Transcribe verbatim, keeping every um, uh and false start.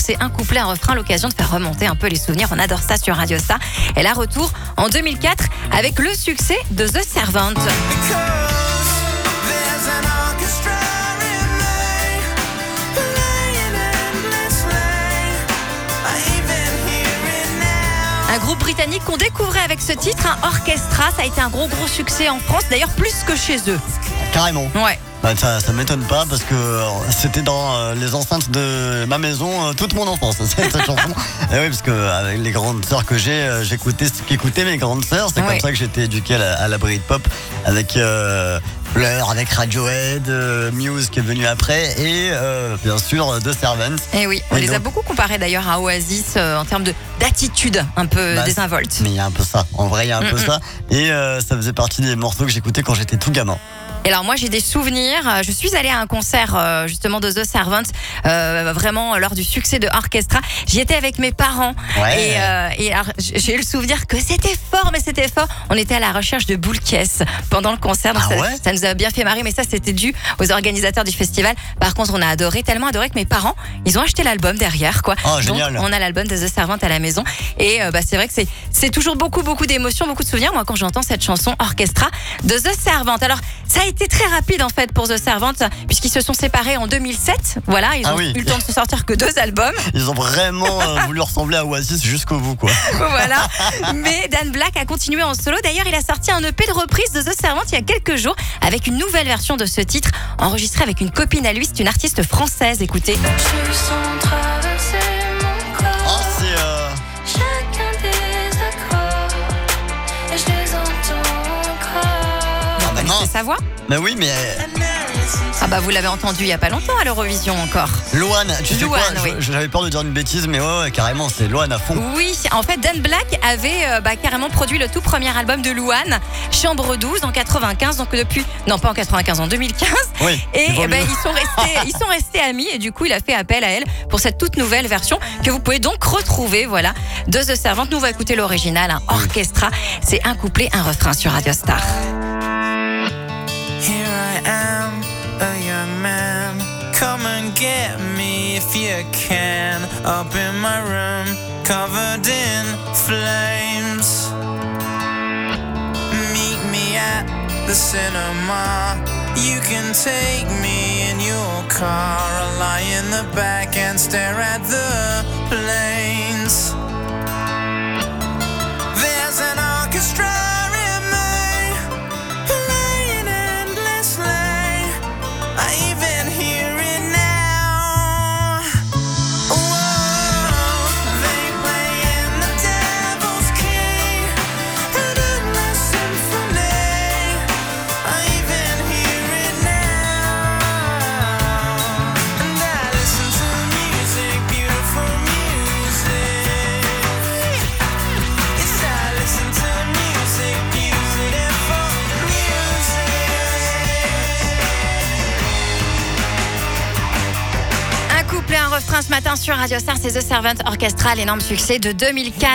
c'est un couplet, un refrain, l'occasion de faire remonter un peu les souvenirs. On adore ça sur Radio Star. Et là, retour en deux mille quatre avec le succès de The Servant. Un groupe britannique qu'on découvrait avec ce titre, un Orchestra. Ça a été un gros gros succès en France, d'ailleurs plus que chez eux. Carrément. Ouais. Bah, ça, ça m'étonne pas parce que euh, c'était dans euh, les enceintes de ma maison euh, toute mon enfance, cette chanson. Et oui, parce que avec les grandes sœurs que j'ai, euh, j'écoutais ce qu'écoutaient mes grandes sœurs. C'est Ouais. comme ça que j'étais éduqué à la, à la Britpop avec euh, Blur, avec Radiohead, euh, Muse qui est venu après et euh, bien sûr The Servant. Et oui, on Et les donc- a beaucoup comparés d'ailleurs à Oasis euh, en termes de d'attitude un peu Bah, désinvolte. Mais il y a un peu ça, en vrai il y a un peu Mm-mm. ça. Et euh, ça faisait partie des morceaux que j'écoutais quand j'étais tout gamin. Et alors moi j'ai des souvenirs, Euh, je suis allée à un concert euh, justement de The Servant, euh, vraiment lors du succès de Orchestra. J'y étais avec mes parents Ouais. et, euh, et alors, j'ai eu le souvenir que c'était fort, mais c'était fort. On était à la recherche de boules caisses pendant le concert, donc Ah ça, ouais ça nous a bien fait marrer, mais ça c'était dû aux organisateurs du festival. Par contre on a adoré, tellement adoré que mes parents, ils ont acheté l'album derrière quoi. Oh, Donc génial. on a l'album de The Servant à la maison et euh, bah, c'est vrai que c'est, c'est toujours beaucoup beaucoup d'émotions, beaucoup de souvenirs. Moi quand j'entends cette chanson Orchestra de The Servant. Alors ça a été très rapide en fait pour The Servant puisqu'ils se sont séparés en deux mille sept. Voilà, ils Ah ont oui. eu le temps de se sortir que deux albums. Ils ont vraiment euh, voulu ressembler à Oasis jusqu'au bout quoi. Voilà. Mais Dan Black a continué en solo. D'ailleurs, il a sorti un E P de reprise de The Servant il y a quelques jours avec une nouvelle version de ce titre enregistrée avec une copine à lui. C'est une artiste française. Écoutez. Je sens traverser mon corps, Ah c'est euh, chacun des accords, et je les entends encore. ah bah non. C'est sa voix. Mais oui mais Ah bah vous l'avez entendu il y a pas longtemps à l'Eurovision encore. Loane, tu sais quoi, Loane, oui. je- J'avais peur de dire une bêtise, mais ouais, ouais, carrément, c'est Loane à fond. Oui, en fait, Dan Black avait euh, bah, carrément produit le tout premier album de Louane, Chambre douze, en quatre-vingt-quinze. Donc depuis, non pas en quatre-vingt-quinze, en deux mille quinze. Oui, Et il vaut eh ben, mieux. ils sont restés, ils sont restés amis. Et du coup, il a fait appel à elle pour cette toute nouvelle version que vous pouvez donc retrouver, voilà, de The Servant. Nous on va écouter l'original, un Orchestra. C'est un couplet, un refrain sur Radio Star. Here I am, a young man. Come and get me if you can. Up in my room, covered in flames. Meet me at the cinema. You can take me in your car. I'll lie in the back and stare at the planes. There's an orchestra in me, playing endlessly. I even hear it now. Whoa, they playing the devil's key, an endless symphony. I even hear it now. And I listen to music, beautiful music. Yes, I listen to music, beautiful music. Un couplet, un refrain ce matin sur Radio Star. C'est The Servant Orchestra, l'énorme succès de deux mille quatre.